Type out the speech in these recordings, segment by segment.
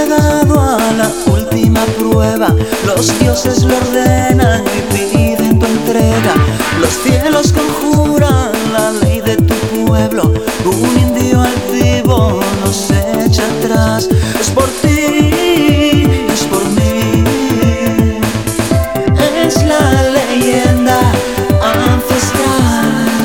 llegado a la última prueba. Los dioses lo ordenan y piden tu entrega. Los cielos conjuran la ley de tu pueblo. Un indio altivo nos echa atrás. Es por ti, es por mí. Es la leyenda ancestral.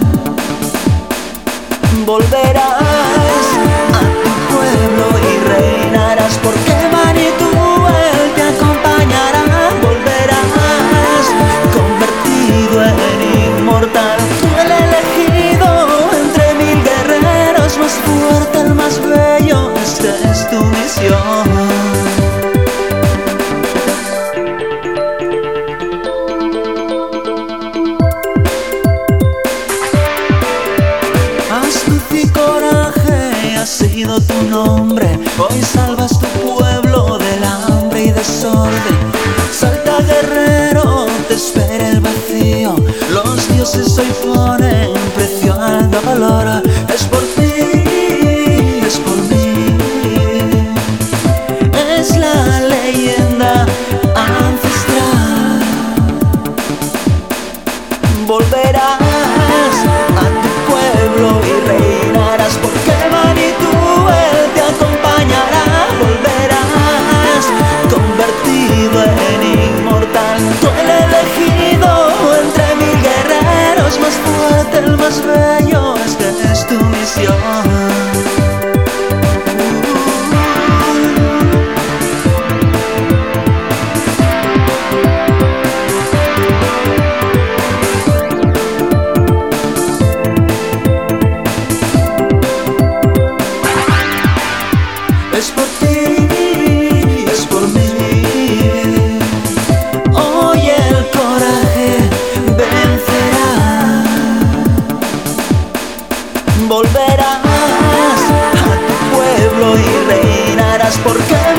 Volverás a tu pueblo y reinarás, porque Manitou él te acompañará. Volverás convertido en inmortal, tú el elegido entre mil guerreros, más fuerte, el más bello. Esta es tu misión. Ha sido tu nombre, hoy salvas tu pueblo del hambre y desorden. Salta guerrero, te espera el vacío. Los dioses hoy ponen precio al dolor. Es por ti, es por mí. Es la leyenda ancestral. Volverás a tu pueblo y reinarás, porque Manitou él te acompañará. Volverás convertido en inmortal, tú el elegido entre mil guerreros, más fuerte, el más bello. Esta es tu misión. Es por ti, es por mí. Hoy el coraje vencerá. Volverás a tu pueblo y reinarás, porque